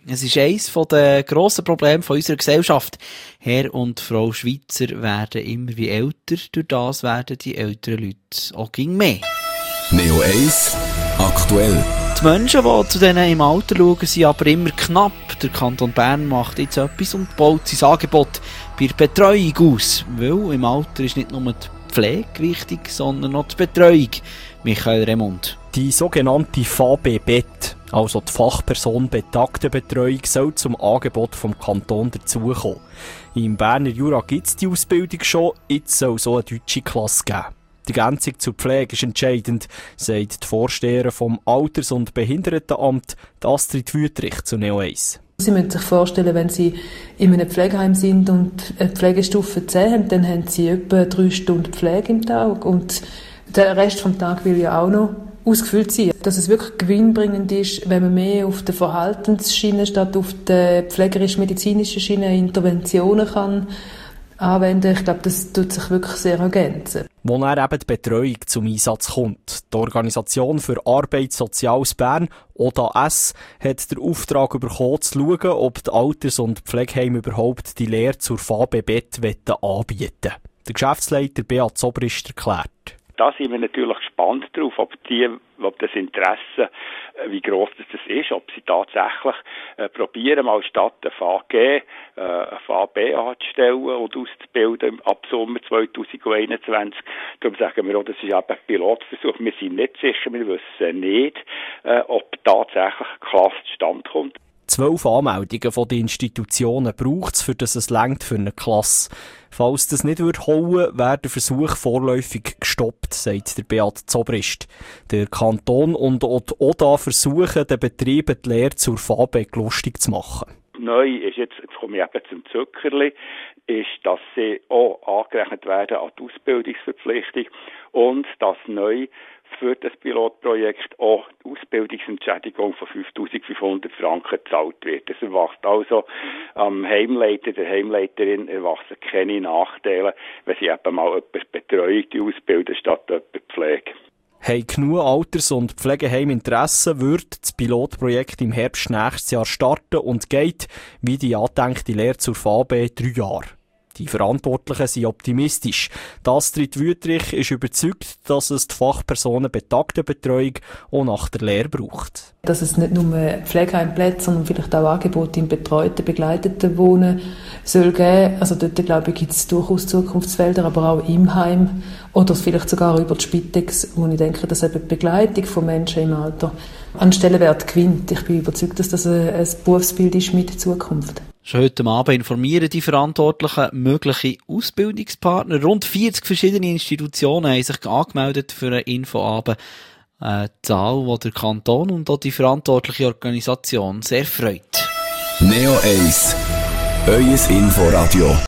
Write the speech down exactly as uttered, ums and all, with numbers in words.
Es ist eines der grossen Probleme unserer Gesellschaft. Herr und Frau Schweizer werden immer wie älter, durch das werden die älteren Leute auch immer mehr. Neo eins aktuell. Die Menschen, die zu denen im Alter schauen, sind aber immer knapp. Der Kanton Bern macht jetzt etwas und baut sein Angebot bei der Betreuung aus. Weil im Alter ist nicht nur die Pflege wichtig, sondern auch die Betreuung. Michael Remund. Die sogenannte F A B B E T, also die Fachperson betagte Betreuung, soll zum Angebot vom Kanton dazukommen. Im Berner Jura gibt es die Ausbildung schon, jetzt soll so eine deutsche Klasse geben. Die Ergänzung zur Pflege ist entscheidend, sagt die Vorsteherin vom Alters- und Behindertenamt, Astrid Wüthrich, zu Neo eins. Sie müssen sich vorstellen, wenn Sie in einem Pflegeheim sind und eine Pflegestufe zehn haben, dann haben Sie etwa drei Stunden Pflege im Tag und der Rest vom Tag will ja auch noch ausgefüllt sein. Dass es wirklich gewinnbringend ist, wenn man mehr auf der Verhaltensschiene statt auf der pflegerisch-medizinischen Schiene Interventionen kann anwenden. Ich glaube, das tut sich wirklich sehr ergänzen. Wo dann eben die Betreuung zum Einsatz kommt. Die Organisation für Arbeit Soziales Bern, O D A S, hat den Auftrag bekommen, zu schauen, ob die Alters- und Pflegeheime überhaupt die Lehre zur F A B B E T anbieten wollen. Der Geschäftsleiter Beat Zobrist erklärt. Da sind wir natürlich gespannt drauf, ob die, ob das Interesse, wie gross das ist, ob sie tatsächlich äh, probieren, mal statt eine F A G, äh, eine F A B anzustellen und auszubilden ab Sommer zwanzig einundzwanzig. Darum sagen wir auch, das ist eben ein Pilotversuch. Wir sind nicht sicher, wir wissen nicht, äh, ob tatsächlich eine Klasse zustande kommt. Zwölf Anmeldungen von den Institutionen braucht es, für das es reicht für eine Klasse. Falls das nicht wird holen, wäre der Versuch vorläufig gestoppt, sagt der Beat Zobrist. Der Kanton und auch die O D A versuchen, den Betrieben die Lehre zur F A B E lustig zu machen. Neu ist jetzt, jetzt komme ich eben zum Zuckerli, ist, dass sie auch angerechnet werden an die Ausbildungsverpflichtung und dass neu für das Pilotprojekt auch die Ausbildungsentschädigung von fünftausendfünfhundert Franken gezahlt wird. Das erwacht also am Heimleiter, der Heimleiterin erwachsen keine Nachteile, wenn sie eben mal jemand Betreuung ausbilden statt jemand Pflege. Haben genug Alters- und Pflegeheim Interesse, wird das Pilotprojekt im Herbst nächstes Jahr starten und geht, wie die angedenkte Lehre zur F A B, drei Jahre. Die Verantwortlichen sind optimistisch. Astrid Wüthrich ist überzeugt, dass es die Fachpersonen betagte Betreuung auch nach der Lehre braucht. Dass es nicht nur Pflegeheimplätze, sondern vielleicht auch Angebote im betreuten, begleiteten Wohnen soll geben. Also dort, glaube ich, gibt es durchaus Zukunftsfelder, aber auch im Heim oder vielleicht sogar über die Spitex, wo ich denke, dass eben die Begleitung von Menschen im Alter an Stellenwert gewinnt. Ich bin überzeugt, dass das ein, ein Berufsbild ist mit Zukunft. Schon heute Abend informieren die Verantwortlichen mögliche Ausbildungspartner. Rund vierzig verschiedene Institutionen haben sich angemeldet für einen Infoabend. Eine Zahl, die der Kanton und auch die verantwortliche Organisation sehr freut. Neo eins, euer Inforadio.